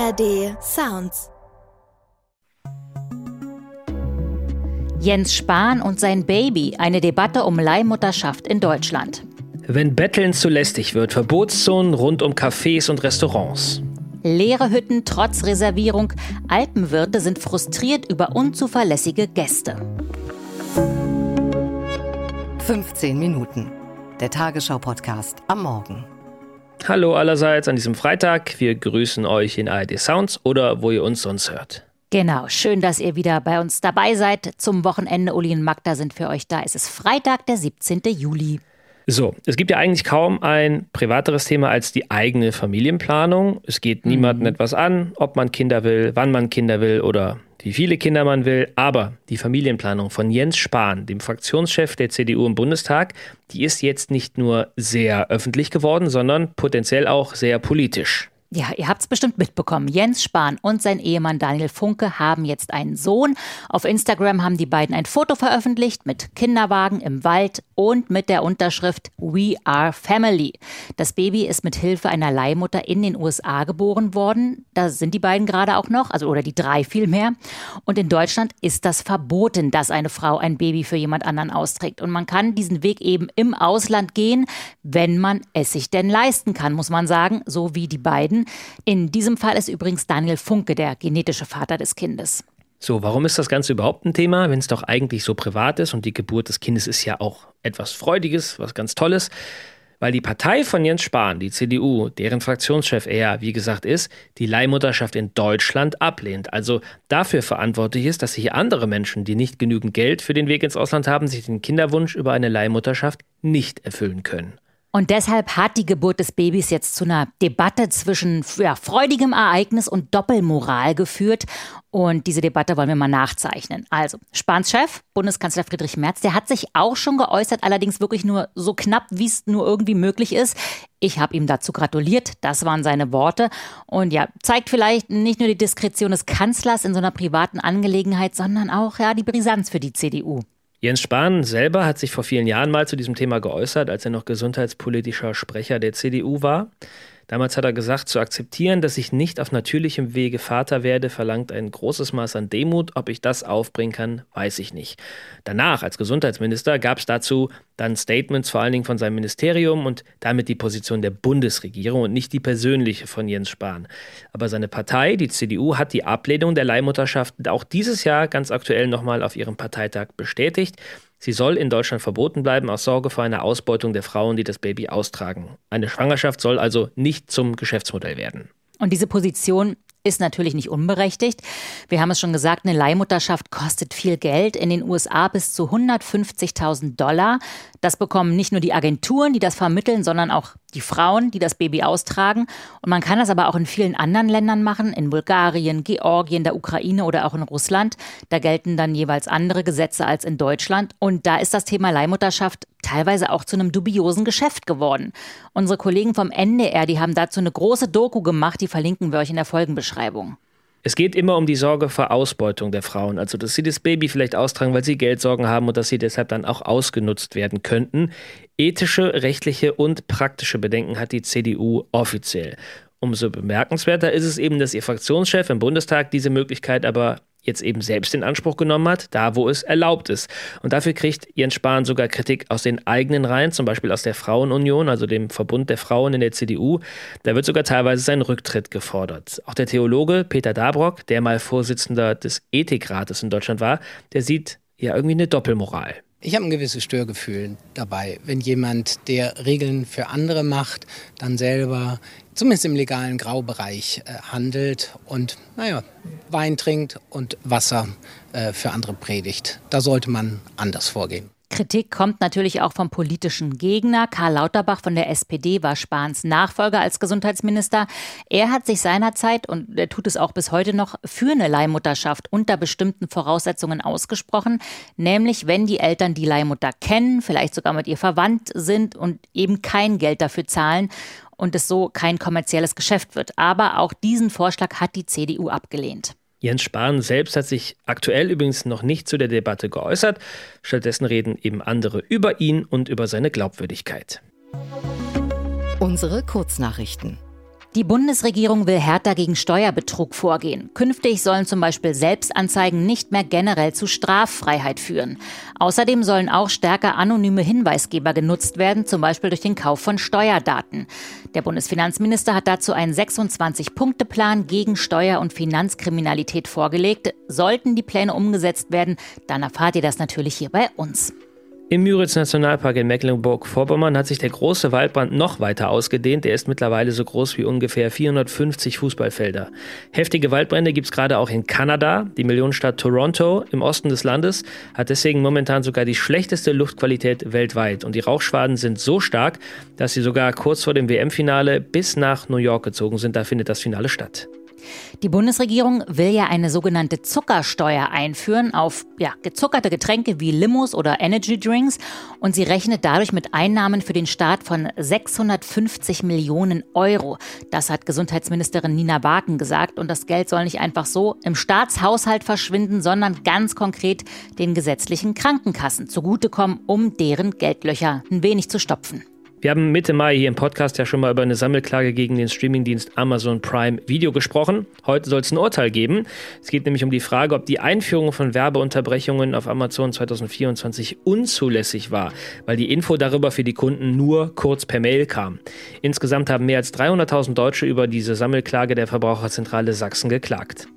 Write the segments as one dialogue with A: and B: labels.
A: ARD Sounds.
B: Jens Spahn und sein Baby, eine Debatte um Leihmutterschaft in Deutschland.
C: Wenn Betteln zu lästig wird, Verbotszonen rund um Cafés und Restaurants.
B: Leere Hütten trotz Reservierung. Alpenwirte sind frustriert über unzuverlässige Gäste.
D: 15 Minuten. Der Tagesschau-Podcast am Morgen.
C: Hallo allerseits an diesem Freitag. Wir grüßen euch in ARD Sounds oder wo ihr uns sonst hört.
B: Genau, schön, dass ihr wieder bei uns dabei seid. Zum Wochenende, Uli und Magda sind für euch da. Es ist Freitag, der 17. Juli.
C: So, es gibt ja eigentlich kaum ein privateres Thema als die eigene Familienplanung. Es geht niemandem etwas an, ob man Kinder will, wann man Kinder will oder wie viele Kinder man will. Aber die Familienplanung von Jens Spahn, dem Fraktionschef der CDU im Bundestag, die ist jetzt nicht nur sehr öffentlich geworden, sondern potenziell auch sehr politisch.
B: Ja, ihr habt es bestimmt mitbekommen. Jens Spahn und sein Ehemann Daniel Funke haben jetzt einen Sohn. Auf Instagram haben die beiden ein Foto veröffentlicht mit Kinderwagen im Wald und mit der Unterschrift We are Family. Das Baby ist mit Hilfe einer Leihmutter in den USA geboren worden. Da sind die beiden gerade auch noch, oder die 3 vielmehr. Und in Deutschland ist das verboten, dass eine Frau ein Baby für jemand anderen austrägt. Und man kann diesen Weg eben im Ausland gehen, wenn man es sich denn leisten kann, muss man sagen, so wie die beiden. In diesem Fall ist übrigens Daniel Funke der genetische Vater des Kindes.
C: So, warum ist das Ganze überhaupt ein Thema, wenn es doch eigentlich so privat ist und die Geburt des Kindes ist ja auch etwas Freudiges, was ganz Tolles? Weil die Partei von Jens Spahn, die CDU, deren Fraktionschef er, wie gesagt, ist, die Leihmutterschaft in Deutschland ablehnt. Also dafür verantwortlich ist, dass sich andere Menschen, die nicht genügend Geld für den Weg ins Ausland haben, sich den Kinderwunsch über eine Leihmutterschaft nicht erfüllen können.
B: Und deshalb hat die Geburt des Babys jetzt zu einer Debatte zwischen freudigem Ereignis und Doppelmoral geführt. Und diese Debatte wollen wir mal nachzeichnen. Also, Spahns Chef, Bundeskanzler Friedrich Merz, der hat sich auch schon geäußert, allerdings wirklich nur so knapp, wie es nur irgendwie möglich ist. Ich habe ihm dazu gratuliert, das waren seine Worte. Und ja, zeigt vielleicht nicht nur die Diskretion des Kanzlers in so einer privaten Angelegenheit, sondern auch die Brisanz für die CDU.
C: Jens Spahn selber hat sich vor vielen Jahren mal zu diesem Thema geäußert, als er noch gesundheitspolitischer Sprecher der CDU war. Damals hat er gesagt, zu akzeptieren, dass ich nicht auf natürlichem Wege Vater werde, verlangt ein großes Maß an Demut. Ob ich das aufbringen kann, weiß ich nicht. Danach, als Gesundheitsminister, gab es dazu dann Statements, vor allen Dingen von seinem Ministerium und damit die Position der Bundesregierung und nicht die persönliche von Jens Spahn. Aber seine Partei, die CDU, hat die Ablehnung der Leihmutterschaft auch dieses Jahr ganz aktuell nochmal auf ihrem Parteitag bestätigt. Sie soll in Deutschland verboten bleiben aus Sorge vor einer Ausbeutung der Frauen, die das Baby austragen. Eine Schwangerschaft soll also nicht zum Geschäftsmodell werden.
B: Und diese Position ist natürlich nicht unberechtigt. Wir haben es schon gesagt, eine Leihmutterschaft kostet viel Geld, in den USA bis zu $150.000. Das bekommen nicht nur die Agenturen, die das vermitteln, sondern auch die Frauen, die das Baby austragen. Und man kann das aber auch in vielen anderen Ländern machen, in Bulgarien, Georgien, der Ukraine oder auch in Russland. Da gelten dann jeweils andere Gesetze als in Deutschland. Und da ist das Thema Leihmutterschaft teilweise auch zu einem dubiosen Geschäft geworden. Unsere Kollegen vom NDR, die haben dazu eine große Doku gemacht, die verlinken wir euch in der Folgenbeschreibung.
C: Es geht immer um die Sorge vor Ausbeutung der Frauen, also dass sie das Baby vielleicht austragen, weil sie Geldsorgen haben und dass sie deshalb dann auch ausgenutzt werden könnten. Ethische, rechtliche und praktische Bedenken hat die CDU offiziell. Umso bemerkenswerter ist es eben, dass ihr Fraktionschef im Bundestag diese Möglichkeit aber jetzt eben selbst in Anspruch genommen hat, da wo es erlaubt ist. Und dafür kriegt Jens Spahn sogar Kritik aus den eigenen Reihen, zum Beispiel aus der Frauenunion, also dem Verbund der Frauen in der CDU. Da wird sogar teilweise sein Rücktritt gefordert. Auch der Theologe Peter Dabrock, der mal Vorsitzender des Ethikrates in Deutschland war, der sieht ja irgendwie eine Doppelmoral.
E: Ich habe ein gewisses Störgefühl dabei, wenn jemand, der Regeln für andere macht, dann selber zumindest im legalen Graubereich handelt und Wein trinkt und Wasser für andere predigt. Da sollte man anders vorgehen.
B: Kritik kommt natürlich auch vom politischen Gegner. Karl Lauterbach von der SPD war Spahns Nachfolger als Gesundheitsminister. Er hat sich seinerzeit, und er tut es auch bis heute noch, für eine Leihmutterschaft unter bestimmten Voraussetzungen ausgesprochen. Nämlich, wenn die Eltern die Leihmutter kennen, vielleicht sogar mit ihr verwandt sind und eben kein Geld dafür zahlen und es so kein kommerzielles Geschäft wird. Aber auch diesen Vorschlag hat die CDU abgelehnt.
C: Jens Spahn selbst hat sich aktuell übrigens noch nicht zu der Debatte geäußert. Stattdessen reden eben andere über ihn und über seine Glaubwürdigkeit.
D: Unsere Kurznachrichten.
B: Die Bundesregierung will härter gegen Steuerbetrug vorgehen. Künftig sollen zum Beispiel Selbstanzeigen nicht mehr generell zu Straffreiheit führen. Außerdem sollen auch stärker anonyme Hinweisgeber genutzt werden, zum Beispiel durch den Kauf von Steuerdaten. Der Bundesfinanzminister hat dazu einen 26-Punkte-Plan gegen Steuer- und Finanzkriminalität vorgelegt. Sollten die Pläne umgesetzt werden, dann erfahrt ihr das natürlich hier bei uns.
C: Im Müritz-Nationalpark in Mecklenburg-Vorpommern hat sich der große Waldbrand noch weiter ausgedehnt. Der ist mittlerweile so groß wie ungefähr 450 Fußballfelder. Heftige Waldbrände gibt es gerade auch in Kanada. Die Millionenstadt Toronto im Osten des Landes hat deswegen momentan sogar die schlechteste Luftqualität weltweit. Und die Rauchschwaden sind so stark, dass sie sogar kurz vor dem WM-Finale bis nach New York gezogen sind. Da findet das Finale statt.
B: Die Bundesregierung will ja eine sogenannte Zuckersteuer einführen auf gezuckerte Getränke wie Limos oder Energy Drinks. Und sie rechnet dadurch mit Einnahmen für den Staat von 650 Millionen Euro. Das hat Gesundheitsministerin Nina Barken gesagt. Und das Geld soll nicht einfach so im Staatshaushalt verschwinden, sondern ganz konkret den gesetzlichen Krankenkassen zugutekommen, um deren Geldlöcher ein wenig zu stopfen.
C: Wir haben Mitte Mai hier im Podcast ja schon mal über eine Sammelklage gegen den Streamingdienst Amazon Prime Video gesprochen. Heute soll es ein Urteil geben. Es geht nämlich um die Frage, ob die Einführung von Werbeunterbrechungen auf Amazon 2024 unzulässig war, weil die Info darüber für die Kunden nur kurz per Mail kam. Insgesamt haben mehr als 300.000 Deutsche über diese Sammelklage der Verbraucherzentrale Sachsen geklagt.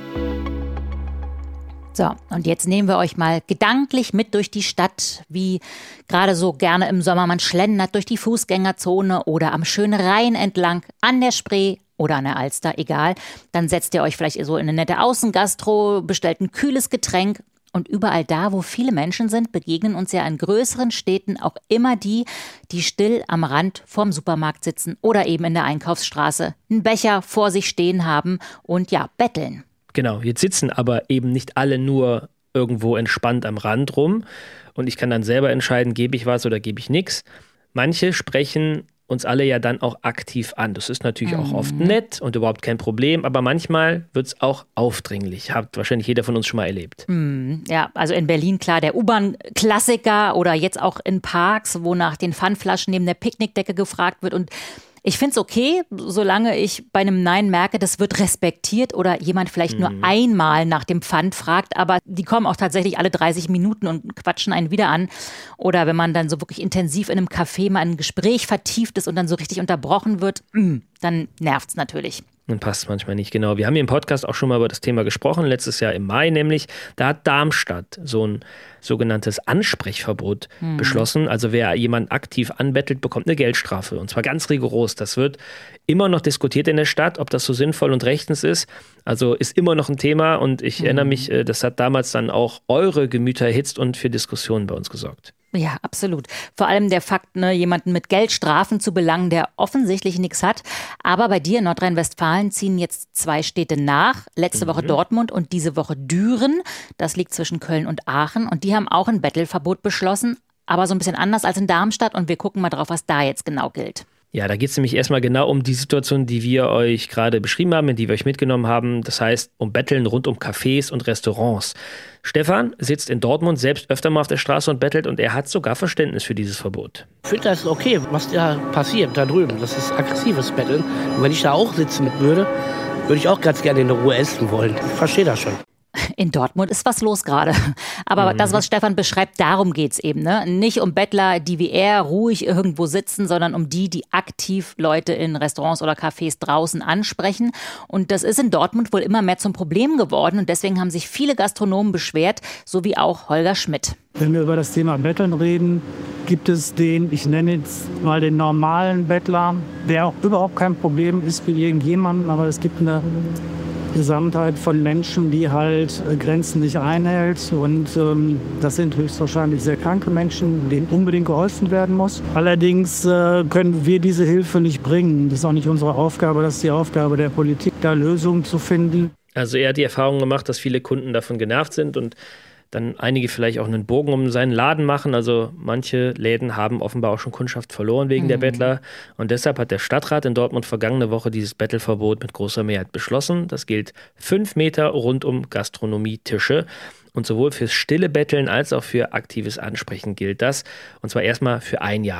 B: So, und jetzt nehmen wir euch mal gedanklich mit durch die Stadt, wie gerade so gerne im Sommer man schlendert durch die Fußgängerzone oder am schönen Rhein entlang, an der Spree oder an der Alster, egal. Dann setzt ihr euch vielleicht so in eine nette Außengastro, bestellt ein kühles Getränk. Und überall da, wo viele Menschen sind, begegnen uns ja in größeren Städten auch immer die still am Rand vorm Supermarkt sitzen oder eben in der Einkaufsstraße einen Becher vor sich stehen haben und betteln.
C: Genau, jetzt sitzen aber eben nicht alle nur irgendwo entspannt am Rand rum und ich kann dann selber entscheiden, gebe ich was oder gebe ich nichts. Manche sprechen uns alle ja dann auch aktiv an. Das ist natürlich auch oft nett und überhaupt kein Problem, aber manchmal wird es auch aufdringlich. Hat wahrscheinlich jeder von uns schon mal erlebt.
B: Ja, also in Berlin klar, der U-Bahn-Klassiker oder jetzt auch in Parks, wo nach den Pfandflaschen neben der Picknickdecke gefragt wird. Und ich finde es okay, solange ich bei einem Nein merke, das wird respektiert oder jemand vielleicht nur einmal nach dem Pfand fragt, aber die kommen auch tatsächlich alle 30 Minuten und quatschen einen wieder an. Oder wenn man dann so wirklich intensiv in einem Café mal in ein Gespräch vertieft ist und dann so richtig unterbrochen wird, dann nervt es natürlich.
C: Dann passt es manchmal nicht genau. Wir haben hier im Podcast auch schon mal über das Thema gesprochen, letztes Jahr im Mai nämlich. Da hat Darmstadt so ein sogenanntes Ansprechverbot beschlossen. Also wer jemanden aktiv anbettelt, bekommt eine Geldstrafe. Und zwar ganz rigoros. Das wird immer noch diskutiert in der Stadt, ob das so sinnvoll und rechtens ist. Also ist immer noch ein Thema. Und ich erinnere mich, das hat damals dann auch eure Gemüter erhitzt und für Diskussionen bei uns gesorgt.
B: Ja, absolut. Vor allem der Fakt, jemanden mit Geldstrafen zu belangen, der offensichtlich nichts hat. Aber bei dir in Nordrhein-Westfalen ziehen jetzt 2 Städte nach. Letzte Woche Dortmund und diese Woche Düren. Das liegt zwischen Köln und Aachen. Und die haben auch ein Bettelverbot beschlossen. Aber so ein bisschen anders als in Darmstadt. Und wir gucken mal drauf, was da jetzt genau gilt.
C: Ja, da geht es nämlich erstmal genau um die Situation, die wir euch gerade beschrieben haben, in die wir euch mitgenommen haben. Das heißt, um Betteln rund um Cafés und Restaurants. Stefan sitzt in Dortmund selbst öfter mal auf der Straße und bettelt und er hat sogar Verständnis für dieses Verbot.
A: Ich finde das okay, was da passiert da drüben. Das ist aggressives Betteln. Und wenn ich da auch sitzen würde, würde ich auch ganz gerne in der Ruhe essen wollen. Ich verstehe das schon.
B: In Dortmund ist was los gerade. Aber das, was Stefan beschreibt, darum geht's eben. Nicht um Bettler, die wie er ruhig irgendwo sitzen, sondern um die aktiv Leute in Restaurants oder Cafés draußen ansprechen. Und das ist in Dortmund wohl immer mehr zum Problem geworden. Und deswegen haben sich viele Gastronomen beschwert, so wie auch Holger Schmidt.
F: Wenn wir über das Thema Betteln reden, gibt es ich nenne jetzt mal den normalen Bettler, der auch überhaupt kein Problem ist für irgendjemanden, aber es gibt eine Gesamtheit von Menschen, die halt Grenzen nicht einhält und das sind höchstwahrscheinlich sehr kranke Menschen, denen unbedingt geholfen werden muss. Allerdings können wir diese Hilfe nicht bringen. Das ist auch nicht unsere Aufgabe, das ist die Aufgabe der Politik, da Lösungen zu finden.
C: Also er hat die Erfahrung gemacht, dass viele Kunden davon genervt sind und dann einige vielleicht auch einen Bogen um seinen Laden machen. Also manche Läden haben offenbar auch schon Kundschaft verloren wegen der Bettler. Und deshalb hat der Stadtrat in Dortmund vergangene Woche dieses Bettelverbot mit großer Mehrheit beschlossen. Das gilt 5 Meter rund um Gastronomietische. Und sowohl fürs stille Betteln als auch für aktives Ansprechen gilt das. Und zwar erstmal für 1 Jahr.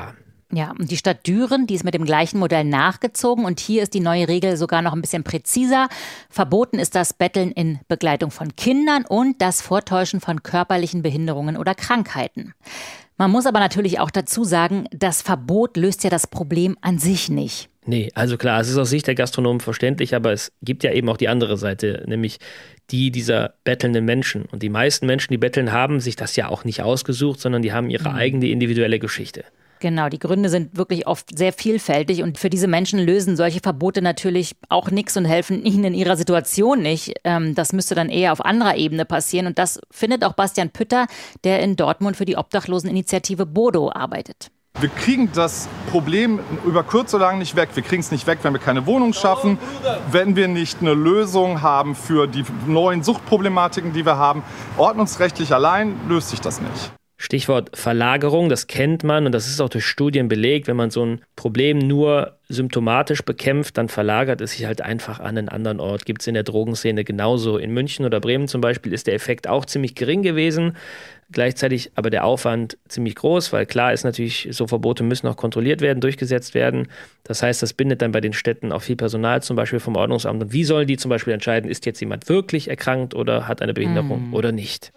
B: Ja, und die Stadt Düren, die ist mit dem gleichen Modell nachgezogen und hier ist die neue Regel sogar noch ein bisschen präziser. Verboten ist das Betteln in Begleitung von Kindern und das Vortäuschen von körperlichen Behinderungen oder Krankheiten. Man muss aber natürlich auch dazu sagen, das Verbot löst ja das Problem an sich nicht.
C: Nee, also klar, es ist aus Sicht der Gastronomen verständlich, aber es gibt ja eben auch die andere Seite, nämlich die dieser bettelnden Menschen. Und die meisten Menschen, die betteln, haben sich das ja auch nicht ausgesucht, sondern die haben ihre eigene individuelle Geschichte.
B: Genau, die Gründe sind wirklich oft sehr vielfältig und für diese Menschen lösen solche Verbote natürlich auch nichts und helfen ihnen in ihrer Situation nicht. Das müsste dann eher auf anderer Ebene passieren und das findet auch Bastian Pütter, der in Dortmund für die Obdachloseninitiative Bodo arbeitet.
G: Wir kriegen das Problem über kurz oder lang nicht weg. Wir kriegen es nicht weg, wenn wir keine Wohnung schaffen, wenn wir nicht eine Lösung haben für die neuen Suchtproblematiken, die wir haben. Ordnungsrechtlich allein löst sich das nicht.
C: Stichwort Verlagerung, das kennt man und das ist auch durch Studien belegt. Wenn man so ein Problem nur symptomatisch bekämpft, dann verlagert es sich halt einfach an einen anderen Ort. Gibt es in der Drogenszene genauso. In München oder Bremen zum Beispiel ist der Effekt auch ziemlich gering gewesen. Gleichzeitig aber der Aufwand ziemlich groß, weil klar ist natürlich, so Verbote müssen auch kontrolliert werden, durchgesetzt werden. Das heißt, das bindet dann bei den Städten auch viel Personal, zum Beispiel vom Ordnungsamt. Und wie sollen die zum Beispiel entscheiden, ist jetzt jemand wirklich erkrankt oder hat eine Behinderung oder nicht?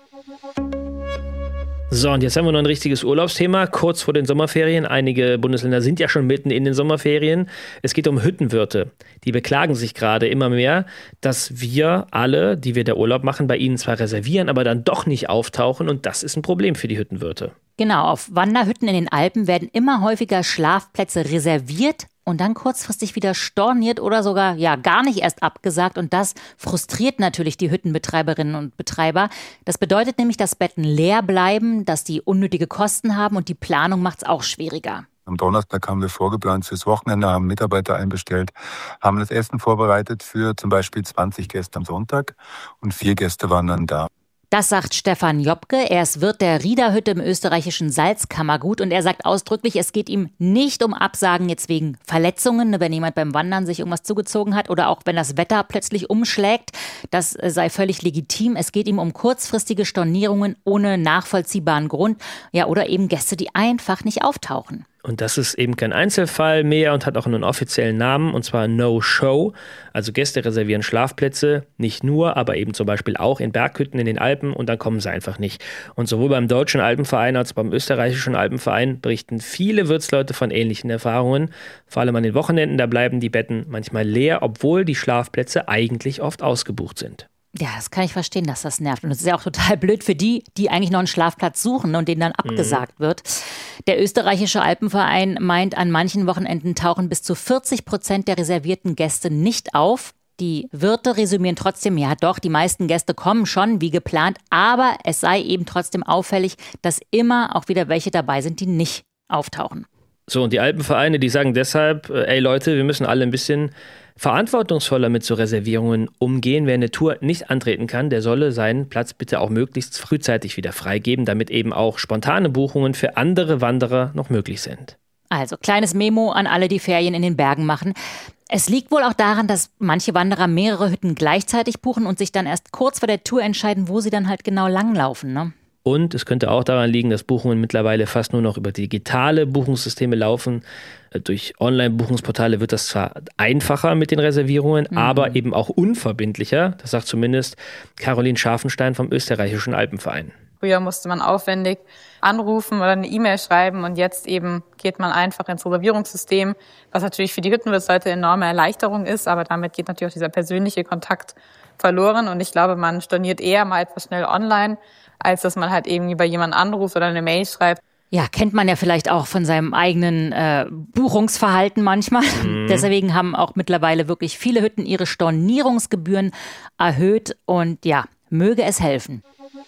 C: So, und jetzt haben wir noch ein richtiges Urlaubsthema, kurz vor den Sommerferien. Einige Bundesländer sind ja schon mitten in den Sommerferien. Es geht um Hüttenwirte. Die beklagen sich gerade immer mehr, dass wir alle, die wir da Urlaub machen, bei ihnen zwar reservieren, aber dann doch nicht auftauchen. Und das ist ein Problem für die Hüttenwirte.
B: Genau, auf Wanderhütten in den Alpen werden immer häufiger Schlafplätze reserviert und dann kurzfristig wieder storniert oder sogar gar nicht erst abgesagt. Und das frustriert natürlich die Hüttenbetreiberinnen und Betreiber. Das bedeutet nämlich, dass Betten leer bleiben, dass die unnötige Kosten haben und die Planung macht es auch schwieriger.
H: Am Donnerstag haben wir vorgeplant fürs Wochenende, haben Mitarbeiter einbestellt, haben das Essen vorbereitet für zum Beispiel 20 Gäste am Sonntag und 4 Gäste waren dann da.
B: Das sagt Stefan Jobke. Er ist Wirt der Riederhütte im österreichischen Salzkammergut und er sagt ausdrücklich, es geht ihm nicht um Absagen jetzt wegen Verletzungen, wenn jemand beim Wandern sich irgendwas zugezogen hat oder auch wenn das Wetter plötzlich umschlägt. Das sei völlig legitim. Es geht ihm um kurzfristige Stornierungen ohne nachvollziehbaren Grund, oder eben Gäste, die einfach nicht auftauchen.
C: Und das ist eben kein Einzelfall mehr und hat auch einen offiziellen Namen, und zwar No-Show. Also Gäste reservieren Schlafplätze, nicht nur, aber eben zum Beispiel auch in Berghütten in den Alpen und dann kommen sie einfach nicht. Und sowohl beim Deutschen Alpenverein als auch beim österreichischen Alpenverein berichten viele Wirtsleute von ähnlichen Erfahrungen. Vor allem an den Wochenenden, da bleiben die Betten manchmal leer, obwohl die Schlafplätze eigentlich oft ausgebucht sind.
B: Ja, das kann ich verstehen, dass das nervt. Und es ist ja auch total blöd für die, die eigentlich noch einen Schlafplatz suchen und denen dann abgesagt wird. Der österreichische Alpenverein meint, an manchen Wochenenden tauchen bis zu 40% der reservierten Gäste nicht auf. Die Wirte resümieren trotzdem, die meisten Gäste kommen schon wie geplant, aber es sei eben trotzdem auffällig, dass immer auch wieder welche dabei sind, die nicht auftauchen.
C: So, und die Alpenvereine, die sagen deshalb, Leute, wir müssen alle ein bisschen verantwortungsvoller mit so Reservierungen umgehen. Wer eine Tour nicht antreten kann, der solle seinen Platz bitte auch möglichst frühzeitig wieder freigeben, damit eben auch spontane Buchungen für andere Wanderer noch möglich sind.
B: Also, kleines Memo an alle, die Ferien in den Bergen machen. Es liegt wohl auch daran, dass manche Wanderer mehrere Hütten gleichzeitig buchen und sich dann erst kurz vor der Tour entscheiden, wo sie dann halt genau langlaufen, ne?
C: Und es könnte auch daran liegen, dass Buchungen mittlerweile fast nur noch über digitale Buchungssysteme laufen. Durch Online-Buchungsportale wird das zwar einfacher mit den Reservierungen, aber eben auch unverbindlicher. Das sagt zumindest Caroline Scharfenstein vom österreichischen Alpenverein.
I: Früher musste man aufwendig anrufen oder eine E-Mail schreiben und jetzt eben geht man einfach ins Reservierungssystem, was natürlich für die Hüttenwirtsleute eine enorme Erleichterung ist, aber damit geht natürlich auch dieser persönliche Kontakt verloren und ich glaube, man storniert eher mal etwas schnell online, als dass man halt irgendwie bei jemandem anruft oder eine Mail schreibt.
B: Ja, kennt man ja vielleicht auch von seinem eigenen Buchungsverhalten manchmal. Deswegen haben auch mittlerweile wirklich viele Hütten ihre Stornierungsgebühren erhöht und möge es helfen.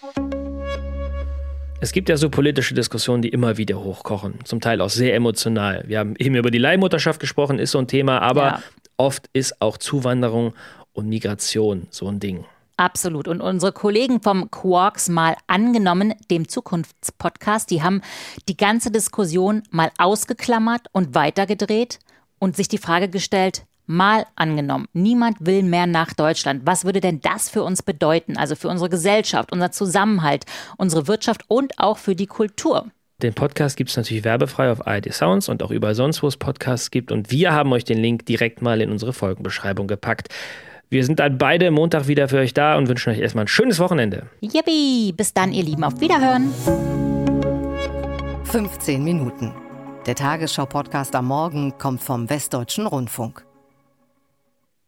C: Es gibt ja so politische Diskussionen, die immer wieder hochkochen, zum Teil auch sehr emotional. Wir haben eben über die Leihmutterschaft gesprochen, ist so ein Thema, aber oft ist auch Zuwanderung und Migration so ein Ding.
B: Absolut. Und unsere Kollegen vom Quarks mal angenommen, dem Zukunftspodcast, die haben die ganze Diskussion mal ausgeklammert und weitergedreht und sich die Frage gestellt, mal angenommen, niemand will mehr nach Deutschland. Was würde denn das für uns bedeuten? Also für unsere Gesellschaft, unser Zusammenhalt, unsere Wirtschaft und auch für die Kultur.
C: Den Podcast gibt es natürlich werbefrei auf ARD Sounds und auch überall sonst, wo es Podcasts gibt. Und wir haben euch den Link direkt mal in unsere Folgenbeschreibung gepackt. Wir sind dann beide Montag wieder für euch da und wünschen euch erstmal ein schönes Wochenende.
B: Yippie! Bis dann, ihr Lieben. Auf Wiederhören.
D: 15 Minuten. Der Tagesschau-Podcast am Morgen kommt vom Westdeutschen Rundfunk.